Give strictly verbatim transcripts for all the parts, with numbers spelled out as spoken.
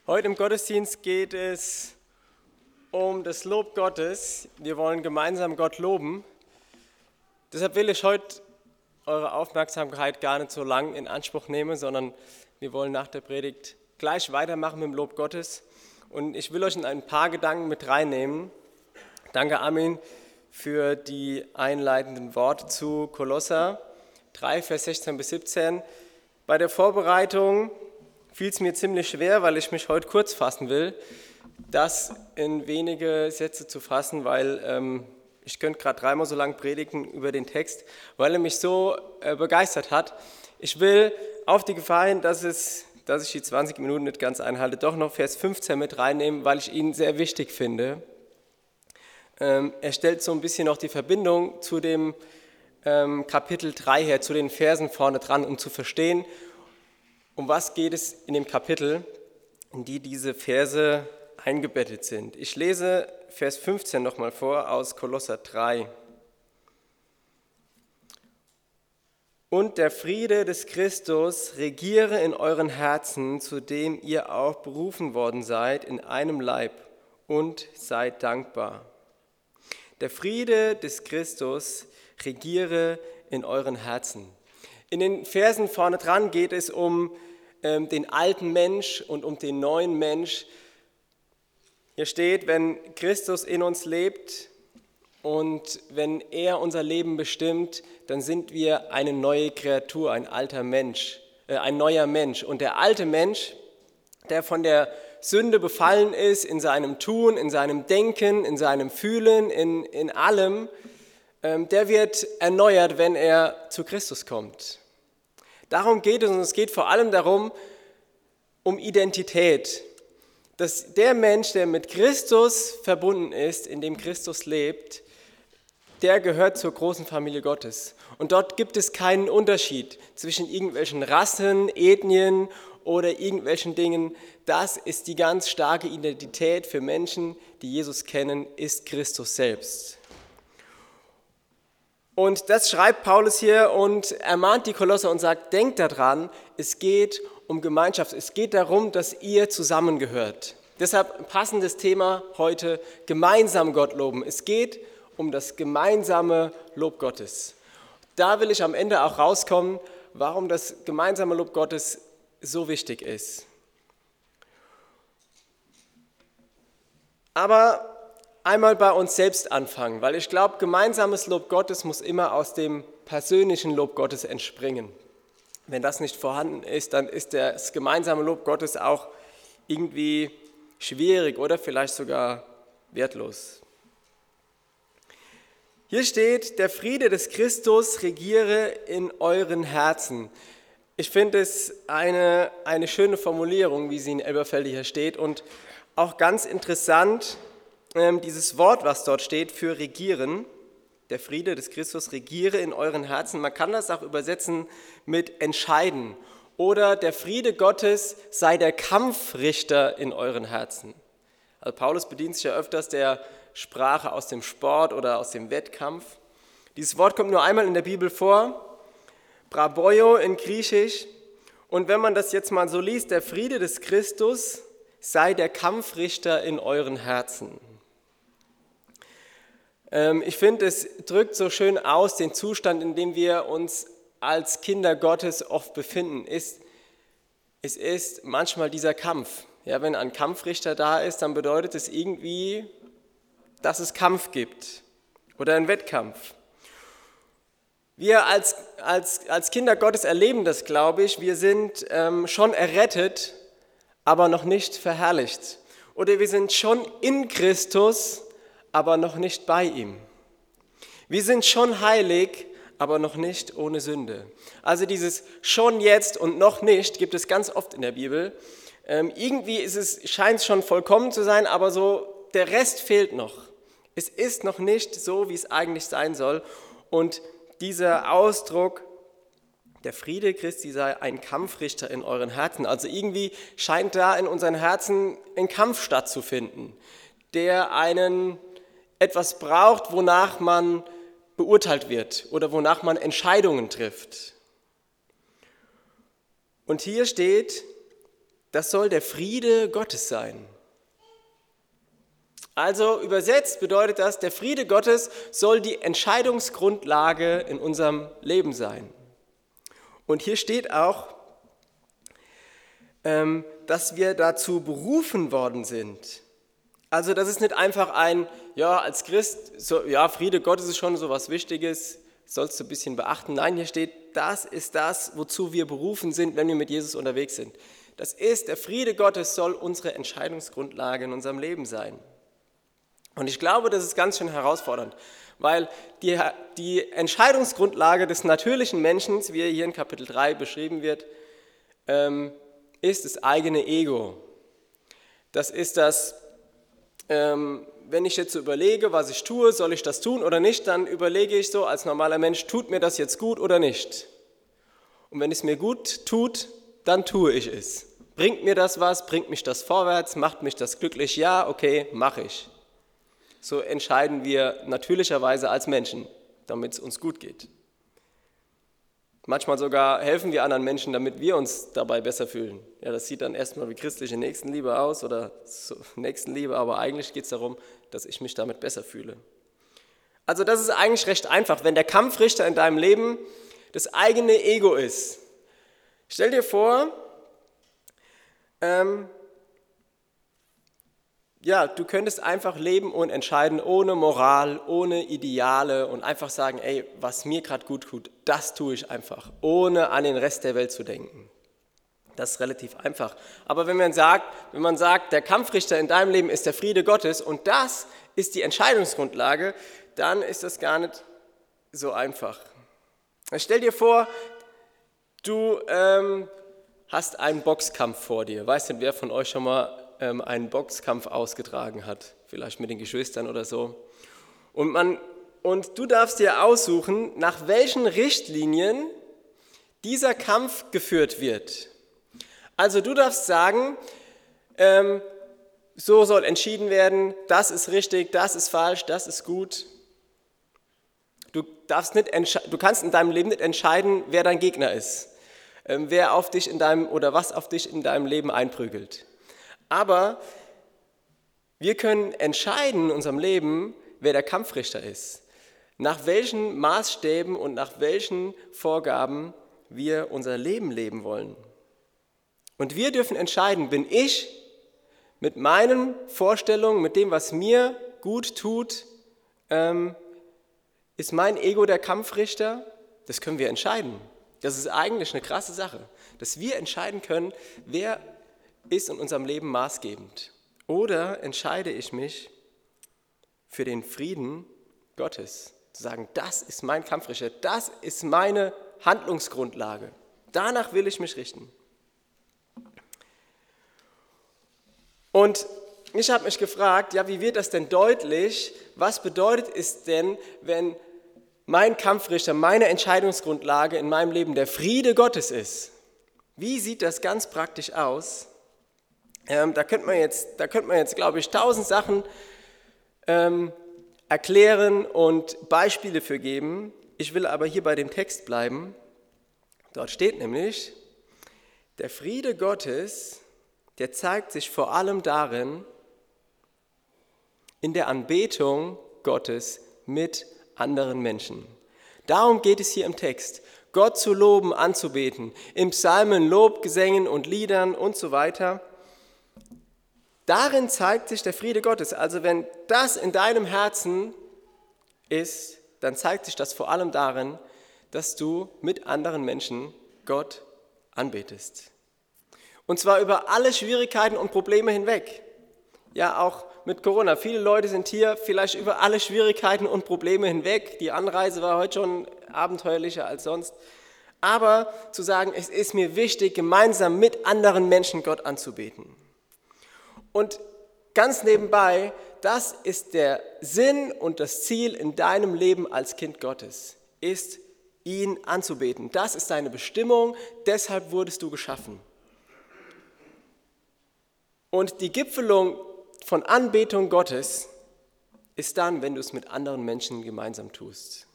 Heute im Gottesdienst geht es um das Lob Gottes. Wir wollen gemeinsam Gott loben. Deshalb will ich heute eure Aufmerksamkeit gar nicht so lang in Anspruch nehmen, sondern wir wollen nach der Predigt gleich weitermachen mit dem Lob Gottes. Und ich will euch in ein paar Gedanken mit reinnehmen. Danke, Armin, für die einleitenden Worte zu Kolosser drei, Vers sechzehn bis siebzehn. Bei der Vorbereitung fiel es mir ziemlich schwer, weil ich mich heute kurz fassen will, das in wenige Sätze zu fassen, weil ähm, ich könnte gerade dreimal so lang predigen über den Text, weil er mich so äh, begeistert hat. Ich will auf die Gefahr hin, dass, es, dass ich die zwanzig Minuten nicht ganz einhalte, doch noch Vers fünfzehn mit reinnehmen, weil ich ihn sehr wichtig finde. Ähm, er stellt so ein bisschen noch die Verbindung zu dem ähm, Kapitel drei her, zu den Versen vorne dran, um zu verstehen, um was geht es in dem Kapitel, in die diese Verse eingebettet sind. Ich lese Vers fünfzehn nochmal vor aus Kolosser drei. Und der Friede des Christus regiere in euren Herzen, zu dem ihr auch berufen worden seid, in einem Leib, und seid dankbar. Der Friede des Christus regiere in euren Herzen. In den Versen vorne dran geht es um ähm, den alten Mensch und um den neuen Mensch. Hier steht, wenn Christus in uns lebt und wenn er unser Leben bestimmt, dann sind wir eine neue Kreatur, ein alter Mensch, äh, ein neuer Mensch. Und der alte Mensch, der von der Sünde befallen ist, in seinem Tun, in seinem Denken, in seinem Fühlen, in, in allem, ähm, der wird erneuert, wenn er zu Christus kommt. Darum geht es, und es geht vor allem darum, um Identität. Dass der Mensch, der mit Christus verbunden ist, in dem Christus lebt, der gehört zur großen Familie Gottes. Und dort gibt es keinen Unterschied zwischen irgendwelchen Rassen, Ethnien oder irgendwelchen Dingen. Das ist die ganz starke Identität für Menschen, die Jesus kennen, ist Christus selbst. Und das schreibt Paulus hier und ermahnt die Kolosser und sagt, denkt daran, es geht um Gemeinschaft, es geht darum, dass ihr zusammengehört. Deshalb ein passendes Thema heute, gemeinsam Gott loben. Es geht um das gemeinsame Lob Gottes. Da will ich am Ende auch rauskommen, warum das gemeinsame Lob Gottes so wichtig ist. Aber einmal bei uns selbst anfangen, weil ich glaube, gemeinsames Lob Gottes muss immer aus dem persönlichen Lob Gottes entspringen. Wenn das nicht vorhanden ist, dann ist das gemeinsame Lob Gottes auch irgendwie schwierig oder vielleicht sogar wertlos. Hier steht, der Friede des Christus regiere in euren Herzen. Ich finde es eine, eine schöne Formulierung, wie sie in Elberfelde hier steht, und auch ganz interessant, dieses Wort, was dort steht, für regieren, der Friede des Christus regiere in euren Herzen. Man kann das auch übersetzen mit entscheiden. Oder der Friede Gottes sei der Kampfrichter in euren Herzen. Also Paulus bedient sich ja öfters der Sprache aus dem Sport oder aus dem Wettkampf. Dieses Wort kommt nur einmal in der Bibel vor, Braboio in Griechisch. Und wenn man das jetzt mal so liest, der Friede des Christus sei der Kampfrichter in euren Herzen. Ich finde, es drückt so schön aus den Zustand, in dem wir uns als Kinder Gottes oft befinden. Es ist manchmal dieser Kampf. Ja, wenn ein Kampfrichter da ist, dann bedeutet es irgendwie, dass es Kampf gibt oder einen Wettkampf. Wir als, als, als Kinder Gottes erleben das, glaube ich. Wir sind ähm, schon errettet, aber noch nicht verherrlicht. Oder wir sind schon in Christus, aber noch nicht bei ihm. Wir sind schon heilig, aber noch nicht ohne Sünde. Also dieses schon jetzt und noch nicht gibt es ganz oft in der Bibel. Ähm, irgendwie ist es, scheint es schon vollkommen zu sein, aber so der Rest fehlt noch. Es ist noch nicht so, wie es eigentlich sein soll. Und dieser Ausdruck, der Friede Christi sei ein Kampfrichter in euren Herzen. Also irgendwie scheint da in unseren Herzen ein Kampf stattzufinden, der einen etwas braucht, wonach man beurteilt wird oder wonach man Entscheidungen trifft. Und hier steht, das soll der Friede Gottes sein. Also übersetzt bedeutet das, der Friede Gottes soll die Entscheidungsgrundlage in unserem Leben sein. Und hier steht auch, dass wir dazu berufen worden sind. Also das ist nicht einfach ein, ja, als Christ, so, ja, Friede Gottes ist schon so was Wichtiges, sollst du ein bisschen beachten. Nein, hier steht, das ist das, wozu wir berufen sind, wenn wir mit Jesus unterwegs sind. Das ist, der Friede Gottes soll unsere Entscheidungsgrundlage in unserem Leben sein. Und ich glaube, das ist ganz schön herausfordernd, weil die, die Entscheidungsgrundlage des natürlichen Menschen, wie hier in Kapitel drei beschrieben wird, ähm, ist das eigene Ego. Das ist das, ähm, wenn ich jetzt so überlege, was ich tue, soll ich das tun oder nicht, dann überlege ich so als normaler Mensch, tut mir das jetzt gut oder nicht? Und wenn es mir gut tut, dann tue ich es. Bringt mir das was, bringt mich das vorwärts, macht mich das glücklich? Ja, okay, mache ich. So entscheiden wir natürlicherweise als Menschen, damit es uns gut geht. Manchmal sogar helfen wir anderen Menschen, damit wir uns dabei besser fühlen. Ja, das sieht dann erstmal wie christliche Nächstenliebe aus oder so Nächstenliebe, aber eigentlich geht es darum, dass ich mich damit besser fühle. Also das ist eigentlich recht einfach, wenn der Kampfrichter in deinem Leben das eigene Ego ist. Stell dir vor, ähm, ja, du könntest einfach leben und entscheiden ohne Moral, ohne Ideale und einfach sagen, ey, was mir gerade gut tut, das tue ich einfach, ohne an den Rest der Welt zu denken. Das ist relativ einfach. Aber wenn man sagt, wenn man sagt, der Kampfrichter in deinem Leben ist der Friede Gottes und das ist die Entscheidungsgrundlage, dann ist das gar nicht so einfach. Stell dir vor, du ähm, hast einen Boxkampf vor dir. Weiß nicht, wer von euch schon mal ähm, einen Boxkampf ausgetragen hat, vielleicht mit den Geschwistern oder so. Und, man, und du darfst dir aussuchen, nach welchen Richtlinien dieser Kampf geführt wird. Also du darfst sagen, ähm, so soll entschieden werden, das ist richtig, das ist falsch, das ist gut. Du, darfst nicht du kannst in deinem Leben nicht entscheiden, wer dein Gegner ist, ähm, wer auf dich in deinem oder was auf dich in deinem Leben einprügelt. Aber wir können entscheiden in unserem Leben, wer der Kampfrichter ist, nach welchen Maßstäben und nach welchen Vorgaben wir unser Leben leben wollen. Und wir dürfen entscheiden, bin ich mit meinen Vorstellungen, mit dem, was mir gut tut, ähm, ist mein Ego der Kampfrichter? Das können wir entscheiden. Das ist eigentlich eine krasse Sache, dass wir entscheiden können, wer ist in unserem Leben maßgebend. Oder entscheide ich mich für den Frieden Gottes, zu sagen, das ist mein Kampfrichter, das ist meine Handlungsgrundlage. Danach will ich mich richten. Und ich habe mich gefragt, ja, wie wird das denn deutlich? Was bedeutet es denn, wenn mein Kampfrichter, meine Entscheidungsgrundlage in meinem Leben der Friede Gottes ist? Wie sieht das ganz praktisch aus? Ähm, da könnte man jetzt, da könnte man jetzt, glaube ich, tausend Sachen ähm, erklären und Beispiele für geben. Ich will aber hier bei dem Text bleiben. Dort steht nämlich, der Friede Gottes, der zeigt sich vor allem darin, in der Anbetung Gottes mit anderen Menschen. Darum geht es hier im Text. Gott zu loben, anzubeten, in Psalmen, Lobgesängen und Liedern und so weiter. Darin zeigt sich der Friede Gottes. Also wenn das in deinem Herzen ist, dann zeigt sich das vor allem darin, dass du mit anderen Menschen Gott anbetest. Und zwar über alle Schwierigkeiten und Probleme hinweg. Ja, auch mit Corona. Viele Leute sind hier vielleicht über alle Schwierigkeiten und Probleme hinweg. Die Anreise war heute schon abenteuerlicher als sonst. Aber zu sagen, es ist mir wichtig, gemeinsam mit anderen Menschen Gott anzubeten. Und ganz nebenbei, das ist der Sinn und das Ziel in deinem Leben als Kind Gottes, ist ihn anzubeten. Das ist deine Bestimmung, deshalb wurdest du geschaffen. Und die Gipfelung von Anbetung Gottes ist dann, wenn du es mit anderen Menschen gemeinsam tust.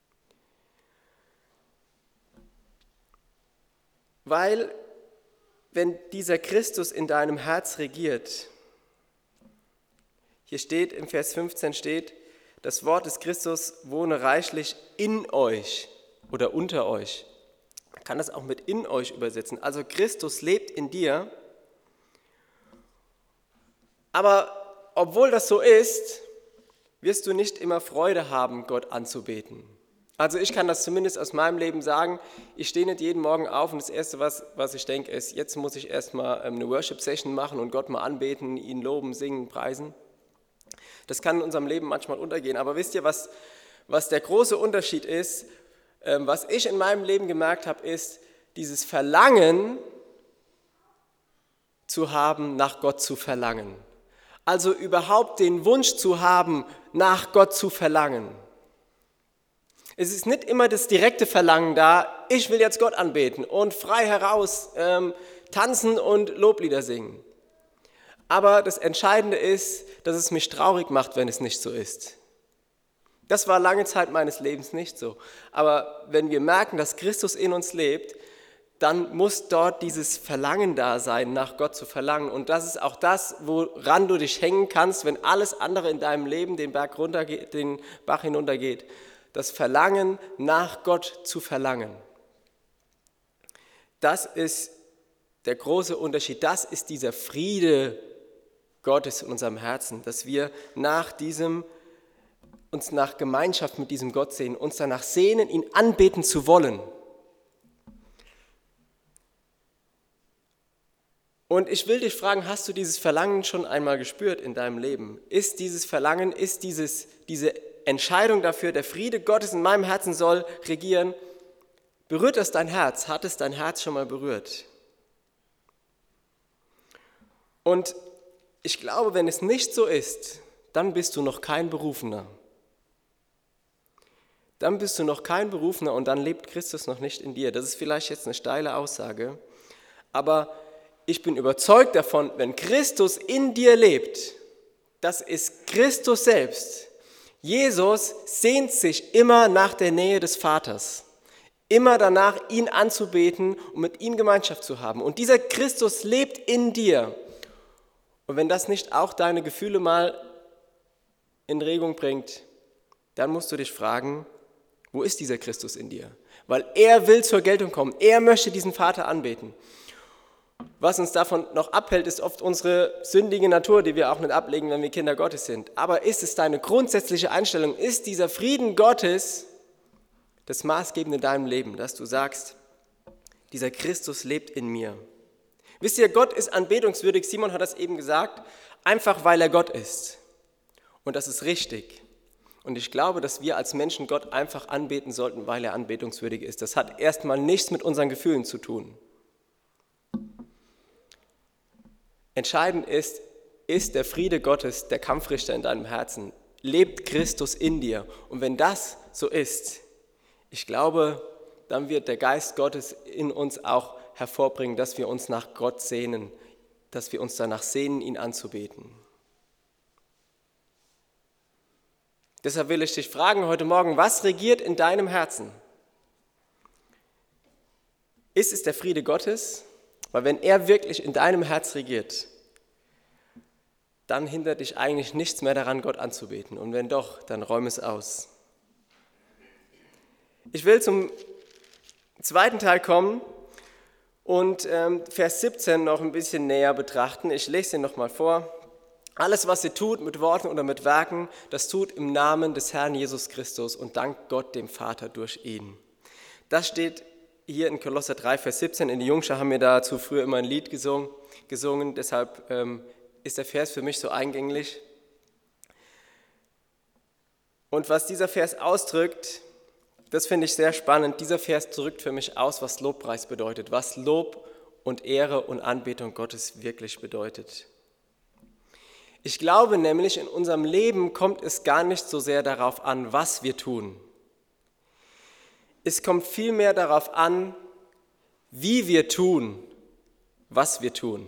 Weil wenn dieser Christus in deinem Herz regiert, hier steht, im Vers fünfzehn steht, das Wort des Christus wohne reichlich in euch oder unter euch. Man kann das auch mit in euch übersetzen. Also Christus lebt in dir. Aber obwohl das so ist, wirst du nicht immer Freude haben, Gott anzubeten. Also ich kann das zumindest aus meinem Leben sagen. Ich stehe nicht jeden Morgen auf und das Erste, was, was ich denke, ist, jetzt muss ich erstmal eine Worship-Session machen und Gott mal anbeten, ihn loben, singen, preisen. Das kann in unserem Leben manchmal untergehen. Aber wisst ihr, was, was der große Unterschied ist? Ähm, was ich in meinem Leben gemerkt habe, ist dieses Verlangen zu haben, nach Gott zu verlangen. Also überhaupt den Wunsch zu haben, nach Gott zu verlangen. Es ist nicht immer das direkte Verlangen da, ich will jetzt Gott anbeten und frei heraus ähm, tanzen und Loblieder singen. Aber das Entscheidende ist, dass es mich traurig macht, wenn es nicht so ist. Das war lange Zeit meines Lebens nicht so. Aber wenn wir merken, dass Christus in uns lebt, dann muss dort dieses Verlangen da sein, nach Gott zu verlangen. Und das ist auch das, woran du dich hängen kannst, wenn alles andere in deinem Leben den Berg runtergeht, den Bach hinuntergeht. Das Verlangen, nach Gott zu verlangen. Das ist der große Unterschied. Das ist dieser Friede Gottes in unserem Herzen, dass wir nach diesem, uns nach Gemeinschaft mit diesem Gott sehen, uns danach sehnen, ihn anbeten zu wollen. Und ich will dich fragen, hast du dieses Verlangen schon einmal gespürt in deinem Leben? Ist dieses Verlangen, ist dieses, diese Entscheidung dafür, der Friede Gottes in meinem Herzen soll regieren, berührt das dein Herz? Hat es dein Herz schon mal berührt? Und ich glaube, wenn es nicht so ist, dann bist du noch kein Berufener. Dann bist du noch kein Berufener und dann lebt Christus noch nicht in dir. Das ist vielleicht jetzt eine steile Aussage, aber ich bin überzeugt davon, wenn Christus in dir lebt, das ist Christus selbst. Jesus sehnt sich immer nach der Nähe des Vaters, immer danach, ihn anzubeten und mit ihm Gemeinschaft zu haben. Und dieser Christus lebt in dir. Und wenn das nicht auch deine Gefühle mal in Regung bringt, dann musst du dich fragen, wo ist dieser Christus in dir? Weil er will zur Geltung kommen, er möchte diesen Vater anbeten. Was uns davon noch abhält, ist oft unsere sündige Natur, die wir auch nicht ablegen, wenn wir Kinder Gottes sind. Aber ist es deine grundsätzliche Einstellung, ist dieser Frieden Gottes das Maßgebende in deinem Leben, dass du sagst, dieser Christus lebt in mir. Wisst ihr, Gott ist anbetungswürdig, Simon hat das eben gesagt, einfach weil er Gott ist. Und das ist richtig. Und ich glaube, dass wir als Menschen Gott einfach anbeten sollten, weil er anbetungswürdig ist. Das hat erstmal nichts mit unseren Gefühlen zu tun. Entscheidend ist, ist der Friede Gottes der Kampfrichter in deinem Herzen? Lebt Christus in dir? Und wenn das so ist, ich glaube, dann wird der Geist Gottes in uns auch hervorbringen, dass wir uns nach Gott sehnen, dass wir uns danach sehnen, ihn anzubeten. Deshalb will ich dich fragen heute Morgen, was regiert in deinem Herzen? Ist es der Friede Gottes? Weil wenn er wirklich in deinem Herz regiert, dann hindert dich eigentlich nichts mehr daran, Gott anzubeten. Und wenn doch, dann räum es aus. Ich will zum zweiten Teil kommen und ähm, Vers siebzehn noch ein bisschen näher betrachten. Ich lese ihn nochmal vor. Alles, was ihr tut, mit Worten oder mit Werken, das tut im Namen des Herrn Jesus Christus und dankt Gott dem Vater durch ihn. Das steht hier in Kolosser drei, Vers siebzehn. In die Jungschar haben wir dazu früher immer ein Lied gesungen, gesungen deshalb ähm, ist der Vers für mich so eingänglich. Und was dieser Vers ausdrückt, das finde ich sehr spannend. Dieser Vers drückt für mich aus, was Lobpreis bedeutet, was Lob und Ehre und Anbetung Gottes wirklich bedeutet. Ich glaube nämlich, in unserem Leben kommt es gar nicht so sehr darauf an, was wir tun. Es kommt vielmehr darauf an, wie wir tun, was wir tun.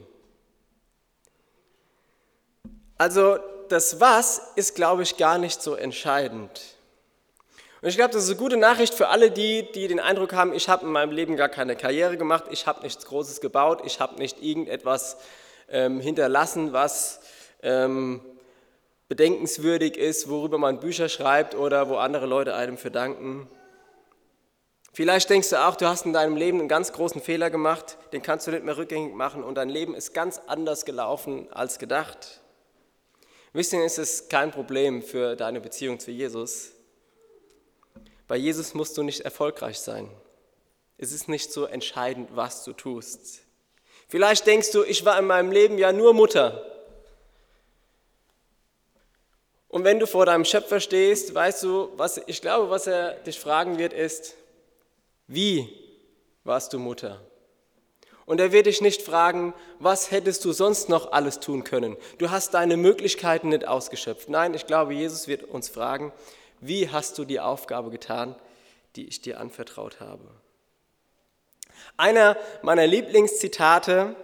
Also das Was ist, glaube ich, gar nicht so entscheidend. Und ich glaube, das ist eine gute Nachricht für alle die, die den Eindruck haben, ich habe in meinem Leben gar keine Karriere gemacht, ich habe nichts Großes gebaut, ich habe nicht irgendetwas ähm, hinterlassen, was ähm, bedenkenswürdig ist, worüber man Bücher schreibt oder wo andere Leute einem für danken. Vielleicht denkst du auch, du hast in deinem Leben einen ganz großen Fehler gemacht, den kannst du nicht mehr rückgängig machen und dein Leben ist ganz anders gelaufen als gedacht. Wisst ihr, ist es kein Problem für deine Beziehung zu Jesus. Bei Jesus musst du nicht erfolgreich sein. Es ist nicht so entscheidend, was du tust. Vielleicht denkst du, ich war in meinem Leben ja nur Mutter. Und wenn du vor deinem Schöpfer stehst, weißt du, was ich glaube, was er dich fragen wird, ist, wie warst du Mutter? Und er wird dich nicht fragen, was hättest du sonst noch alles tun können? Du hast deine Möglichkeiten nicht ausgeschöpft. Nein, ich glaube, Jesus wird uns fragen, wie hast du die Aufgabe getan, die ich dir anvertraut habe? Einer meiner Lieblingszitate,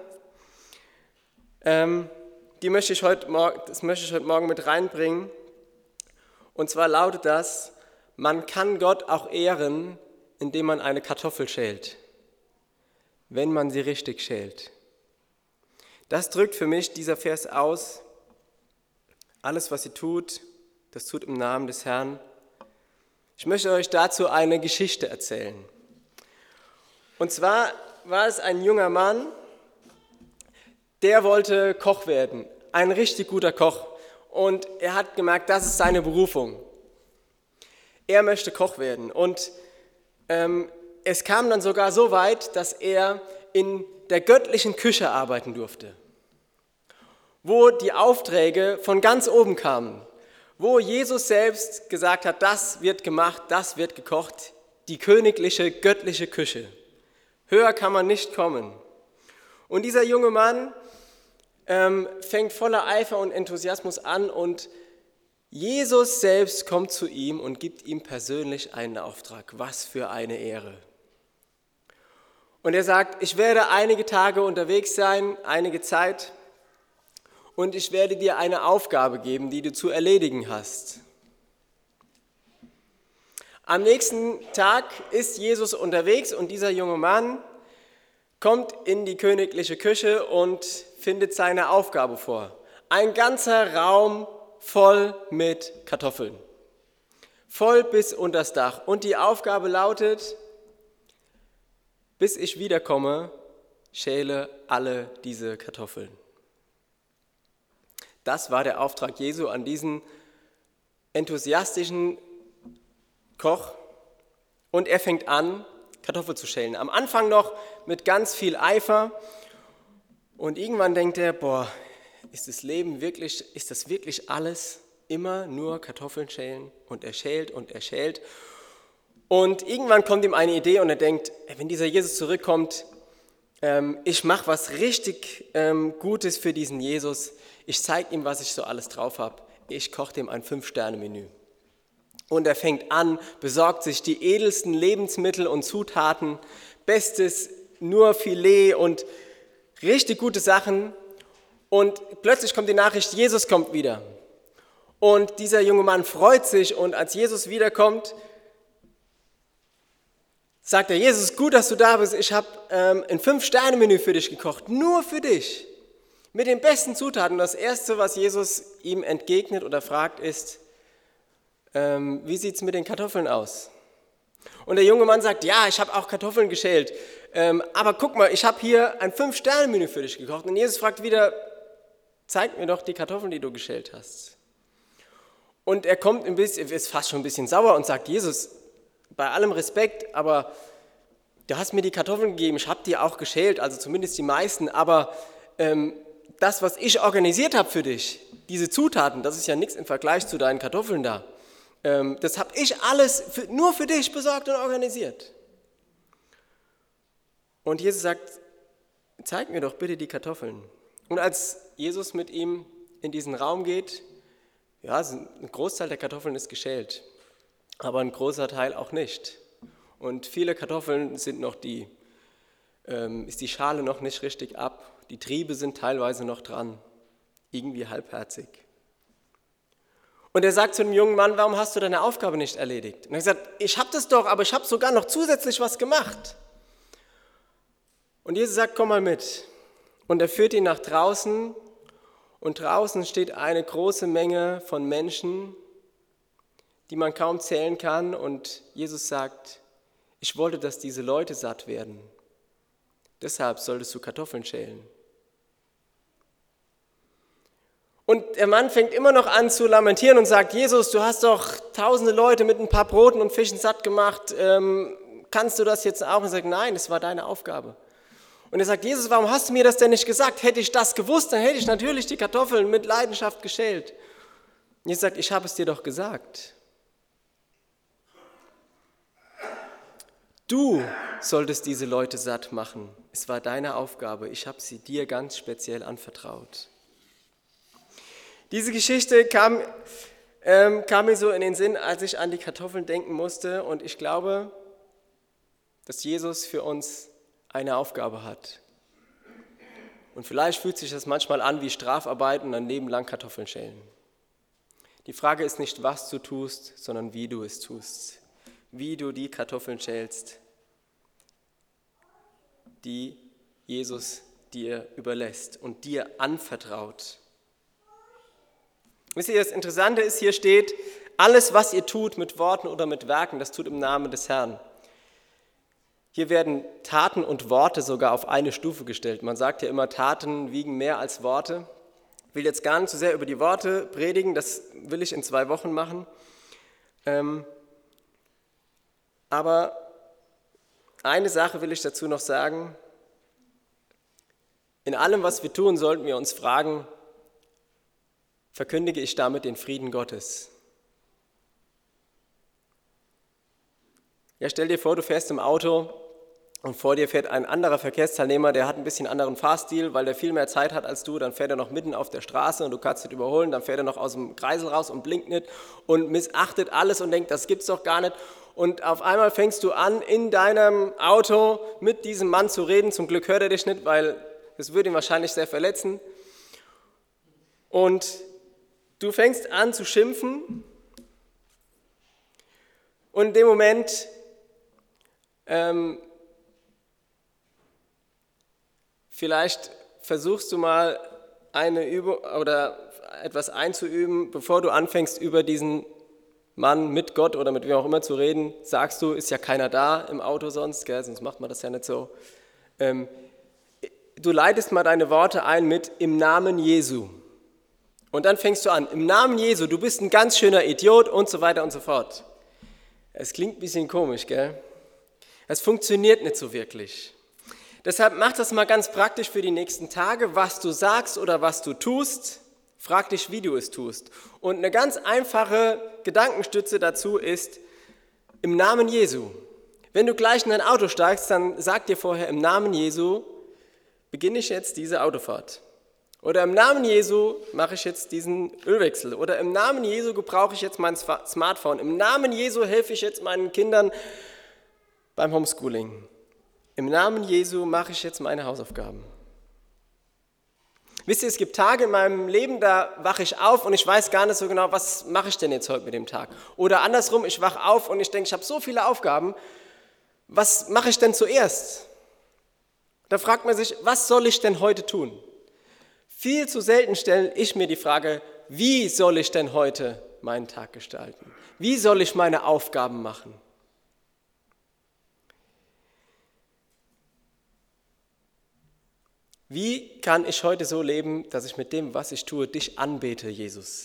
ähm, die möchte ich heute Morgen, das möchte ich heute Morgen mit reinbringen. Und zwar lautet das, man kann Gott auch ehren, indem man eine Kartoffel schält, wenn man sie richtig schält. Das drückt für mich dieser Vers aus, alles was sie tut, das tut im Namen des Herrn. Ich möchte euch dazu eine Geschichte erzählen. Und zwar war es ein junger Mann, der wollte Koch werden, ein richtig guter Koch. Und er hat gemerkt, das ist seine Berufung. Er möchte Koch werden. Und ähm, es kam dann sogar so weit, dass er in der göttlichen Küche arbeiten durfte, wo die Aufträge von ganz oben kamen, wo Jesus selbst gesagt hat, das wird gemacht, das wird gekocht, die königliche, göttliche Küche. Höher kann man nicht kommen. Und dieser junge Mann ähm, fängt voller Eifer und Enthusiasmus an und Jesus selbst kommt zu ihm und gibt ihm persönlich einen Auftrag. Was für eine Ehre. Und er sagt, ich werde einige Tage unterwegs sein, einige Zeit, und ich werde dir eine Aufgabe geben, die du zu erledigen hast. Am nächsten Tag ist Jesus unterwegs und dieser junge Mann kommt in die königliche Küche und findet seine Aufgabe vor. Ein ganzer Raum voll mit Kartoffeln, voll bis unters Dach. Und die Aufgabe lautet, bis ich wiederkomme, schäle alle diese Kartoffeln. Das war der Auftrag Jesu an diesen enthusiastischen Koch. Und er fängt an, Kartoffeln zu schälen. Am Anfang noch mit ganz viel Eifer. Und irgendwann denkt er, boah, ist das Leben wirklich, ist das wirklich alles? Immer nur Kartoffeln schälen? Und er schält und er schält. Und irgendwann kommt ihm eine Idee und er denkt, wenn dieser Jesus zurückkommt, ähm, ich mache was richtig ähm, Gutes für diesen Jesus. Ich zeige ihm, was ich so alles drauf habe. Ich koche dem ein Fünf-Sterne-Menü. Und er fängt an, besorgt sich die edelsten Lebensmittel und Zutaten, bestes nur Filet und richtig gute Sachen. Und plötzlich kommt die Nachricht, Jesus kommt wieder. Und dieser junge Mann freut sich und als Jesus wiederkommt, sagt er, Jesus, gut, dass du da bist. Ich habe ähm, ein Fünf-Sterne-Menü für dich gekocht, nur für dich. Mit den besten Zutaten. Das Erste, was Jesus ihm entgegnet oder fragt, ist, ähm, wie sieht es mit den Kartoffeln aus? Und der junge Mann sagt, ja, ich habe auch Kartoffeln geschält. Ähm, aber guck mal, ich habe hier ein Fünf-Sterne-Menü für dich gekocht. Und Jesus fragt wieder, zeig mir doch die Kartoffeln, die du geschält hast. Und er kommt ein bisschen, ist fast schon ein bisschen sauer und sagt, Jesus, bei allem Respekt, aber du hast mir die Kartoffeln gegeben, ich habe die auch geschält, also zumindest die meisten, aber ähm, das, was ich organisiert habe für dich, diese Zutaten, das ist ja nichts im Vergleich zu deinen Kartoffeln da. Ähm, das habe ich alles für, nur für dich besorgt und organisiert. Und Jesus sagt, zeig mir doch bitte die Kartoffeln. Und als Jesus mit ihm in diesen Raum geht, ja, ein Großteil der Kartoffeln ist geschält, aber ein großer Teil auch nicht. Und viele Kartoffeln sind noch die, ähm, ist die Schale noch nicht richtig ab, die Triebe sind teilweise noch dran, irgendwie halbherzig. Und er sagt zu dem jungen Mann, warum hast du deine Aufgabe nicht erledigt? Und er sagt, ich habe das doch, aber ich habe sogar noch zusätzlich was gemacht. Und Jesus sagt, komm mal mit. Und er führt ihn nach draußen und draußen steht eine große Menge von Menschen, die man kaum zählen kann. Und Jesus sagt, ich wollte, dass diese Leute satt werden. Deshalb solltest du Kartoffeln schälen. Und der Mann fängt immer noch an zu lamentieren und sagt, Jesus, du hast doch tausende Leute mit ein paar Broten und Fischen satt gemacht. Ähm, kannst du das jetzt auch? Und er sagt, nein, das war deine Aufgabe. Und er sagt, Jesus, warum hast du mir das denn nicht gesagt? Hätte ich das gewusst, dann hätte ich natürlich die Kartoffeln mit Leidenschaft geschält. Und Jesus sagt, ich habe es dir doch gesagt. Du solltest diese Leute satt machen. Es war deine Aufgabe. Ich habe sie dir ganz speziell anvertraut. Diese Geschichte kam, ähm, kam mir so in den Sinn, als ich an die Kartoffeln denken musste. Und ich glaube, dass Jesus für uns eine Aufgabe hat. Und vielleicht fühlt sich das manchmal an wie Strafarbeit und ein Leben lang Kartoffeln schälen. Die Frage ist nicht, was du tust, sondern wie du es tust. Wie du die Kartoffeln schälst, die Jesus dir überlässt und dir anvertraut. Wisst ihr, das Interessante ist, hier steht, alles, was ihr tut mit Worten oder mit Werken, das tut im Namen des Herrn. Hier werden Taten und Worte sogar auf eine Stufe gestellt. Man sagt ja immer, Taten wiegen mehr als Worte. Ich will jetzt gar nicht so sehr über die Worte predigen, das will ich in zwei Wochen machen. Ähm, aber eine Sache will ich dazu noch sagen. In allem, was wir tun, sollten wir uns fragen, verkündige ich damit den Frieden Gottes? Ja, stell dir vor, du fährst im Auto und vor dir fährt ein anderer Verkehrsteilnehmer, der hat ein bisschen anderen Fahrstil, weil der viel mehr Zeit hat als du, dann fährt er noch mitten auf der Straße und du kannst nicht überholen, dann fährt er noch aus dem Kreisel raus und blinkt nicht und missachtet alles und denkt, das gibt's doch gar nicht. Und auf einmal fängst du an, in deinem Auto mit diesem Mann zu reden. Zum Glück hört er dich nicht, weil das würde ihn wahrscheinlich sehr verletzen. Und du fängst an zu schimpfen und in dem Moment ähm, vielleicht versuchst du mal eine Übung oder etwas einzuüben, bevor du anfängst, über diesen Mann mit Gott oder mit wem auch immer zu reden, sagst du, ist ja keiner da im Auto sonst, gell, sonst macht man das ja nicht so. Ähm, du leitest mal deine Worte ein mit im Namen Jesu. Und dann fängst du an, im Namen Jesu, du bist ein ganz schöner Idiot und so weiter und so fort. Es klingt ein bisschen komisch, gell? Es funktioniert nicht so wirklich. Deshalb mach das mal ganz praktisch für die nächsten Tage, was du sagst oder was du tust. Frag dich, wie du es tust. Und eine ganz einfache Gedankenstütze dazu ist, im Namen Jesu. Wenn du gleich in dein Auto steigst, dann sag dir vorher, im Namen Jesu beginne ich jetzt diese Autofahrt. Oder im Namen Jesu mache ich jetzt diesen Ölwechsel. Oder im Namen Jesu gebrauche ich jetzt mein Smartphone. Im Namen Jesu helfe ich jetzt meinen Kindern beim Homeschooling. Im Namen Jesu mache ich jetzt meine Hausaufgaben. Wisst ihr, es gibt Tage in meinem Leben, da wache ich auf und ich weiß gar nicht so genau, was mache ich denn jetzt heute mit dem Tag. Oder andersrum, ich wache auf und ich denke, ich habe so viele Aufgaben, was mache ich denn zuerst? Da fragt man sich, was soll ich denn heute tun? Viel zu selten stelle ich mir die Frage, wie soll ich denn heute meinen Tag gestalten? Wie soll ich meine Aufgaben machen? Wie kann ich heute so leben, dass ich mit dem, was ich tue, dich anbete, Jesus?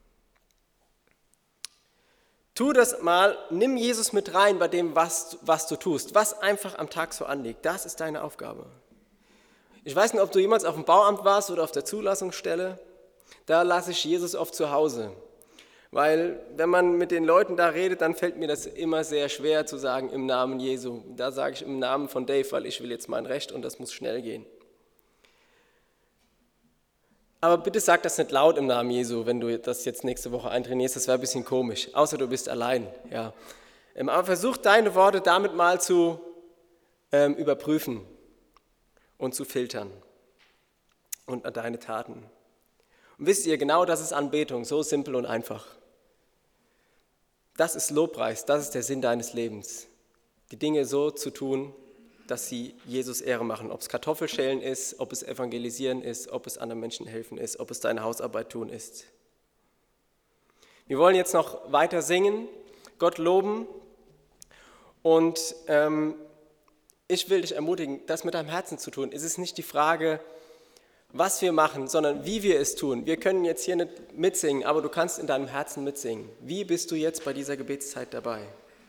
Tu das mal, nimm Jesus mit rein bei dem, was, was du tust, was einfach am Tag so anliegt. Das ist deine Aufgabe. Ich weiß nicht, ob du jemals auf dem Bauamt warst oder auf der Zulassungsstelle. Da lasse ich Jesus oft zu Hause. Weil wenn man mit den Leuten da redet, dann fällt mir das immer sehr schwer zu sagen, im Namen Jesu. Da sage ich im Namen von Dave, weil ich will jetzt mein Recht und das muss schnell gehen. Aber bitte sag das nicht laut im Namen Jesu, wenn du das jetzt nächste Woche eintrainierst, das wäre ein bisschen komisch, außer du bist allein. Ja. Aber versuch deine Worte damit mal zu ähm, überprüfen und zu filtern und deine Taten. Und wisst ihr, genau das ist Anbetung, so simpel und einfach. Das ist Lobpreis, das ist der Sinn deines Lebens. Die Dinge so zu tun, dass sie Jesus Ehre machen. Ob es Kartoffelschälen ist, ob es Evangelisieren ist, ob es anderen Menschen helfen ist, ob es deine Hausarbeit tun ist. Wir wollen jetzt noch weiter singen, Gott loben und ähm, ich will dich ermutigen, das mit deinem Herzen zu tun. Es ist nicht die Frage, was wir machen, sondern wie wir es tun. Wir können jetzt hier nicht mitsingen, aber du kannst in deinem Herzen mitsingen. Wie bist du jetzt bei dieser Gebetszeit dabei?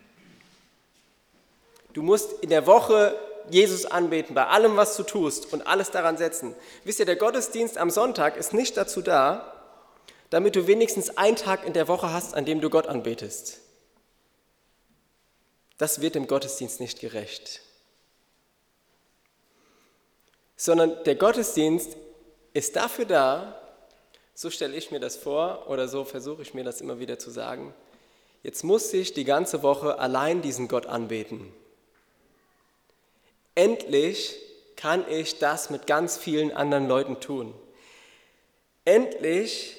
Du musst in der Woche Jesus anbeten, bei allem, was du tust und alles daran setzen. Wisst ihr, der Gottesdienst am Sonntag ist nicht dazu da, damit du wenigstens einen Tag in der Woche hast, an dem du Gott anbetest. Das wird dem Gottesdienst nicht gerecht. Sondern der Gottesdienst ist dafür da, so stelle ich mir das vor oder so versuche ich mir das immer wieder zu sagen, jetzt muss ich die ganze Woche allein diesen Gott anbeten. Endlich kann ich das mit ganz vielen anderen Leuten tun. Endlich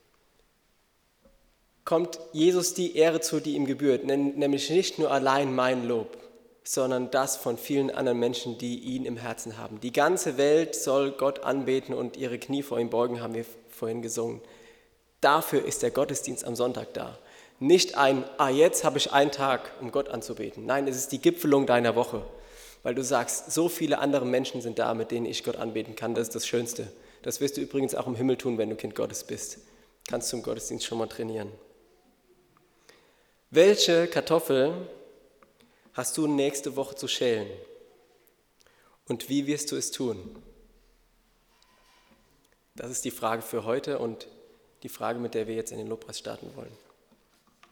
kommt Jesus die Ehre zu, die ihm gebührt, nämlich nicht nur allein mein Lob, sondern das von vielen anderen Menschen, die ihn im Herzen haben. Die ganze Welt soll Gott anbeten und ihre Knie vor ihm beugen, haben wir vorhin gesungen. Dafür ist der Gottesdienst am Sonntag da. Nicht ein, ah, jetzt habe ich einen Tag, um Gott anzubeten. Nein, es ist die Gipfelung deiner Woche, weil du sagst, so viele andere Menschen sind da, mit denen ich Gott anbeten kann. Das ist das Schönste. Das wirst du übrigens auch im Himmel tun, wenn du Kind Gottes bist. Kannst du im Gottesdienst schon mal trainieren. Welche Kartoffel hast du nächste Woche zu schälen? Und wie wirst du es tun? Das ist die Frage für heute und die Frage, mit der wir jetzt in den Lobpreis starten wollen.